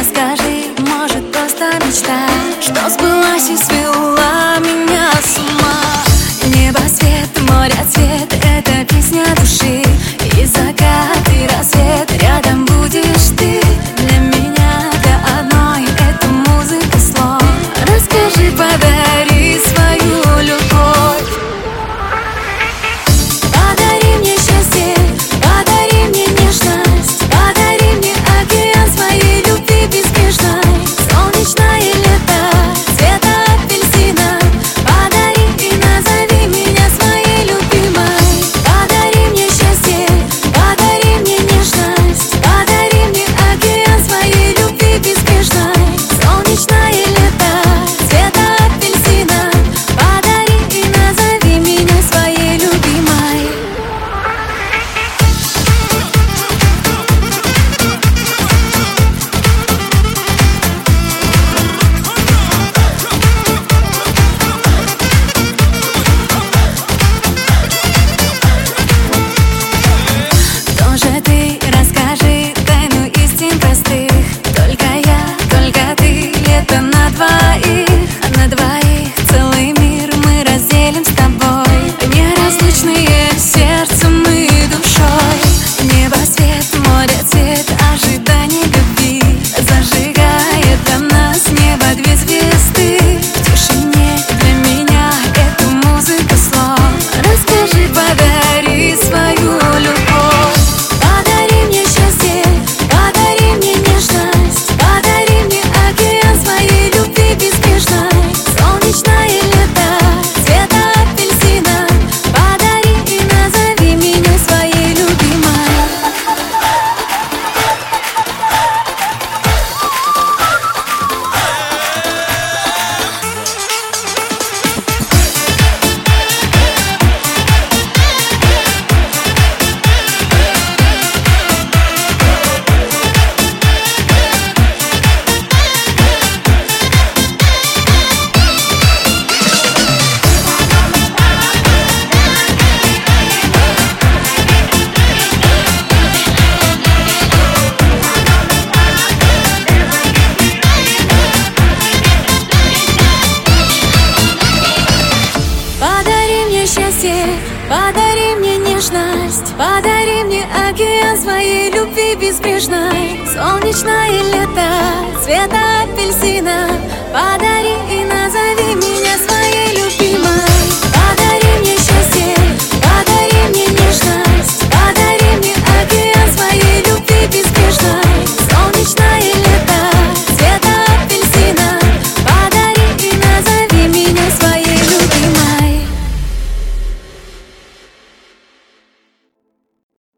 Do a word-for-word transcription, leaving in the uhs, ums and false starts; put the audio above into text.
расскажи, может, просто мечта, что сбылась и свела меня с ума. Небосвет, море цвет, это песня души. И закат, и рассвет, рядом будешь ты. Для меня, для одной, это музыка слов. Расскажи, подари свою любовь. Подари мне счастье, подари мне нежность, подари мне океан своей любви безбрежной. Солнечное лето, цвета апельсина, подари и назови меня своей любимой. Подари мне счастье, подари мне нежность, подари мне океан своей любви безбрежной. Солнечное лето, цвета апельсина, подари и назови меня своей любимой. Кто же ты? Расскажи тайну истин простых. Только я, только ты, лето на двоих. На двоих целый мир мы разделим с тобой. Неразлучные сердцем и душой. Небосвет, море цвет, ожидание любви зажигает для нас небо две звезды. В тишине для меня это музыка слов. Расскажи, подари свою любовь. Подари мне счастье, подари мне нежность, подари мне океан своей любви безбрежной. Солнечное лето, цвета апельсина, подари и назови меня своей любимой. Подари мне счастье, подари мне нежность, подари мне океан своей любви безбрежной. Солнечное лето, цвета апельсина, подари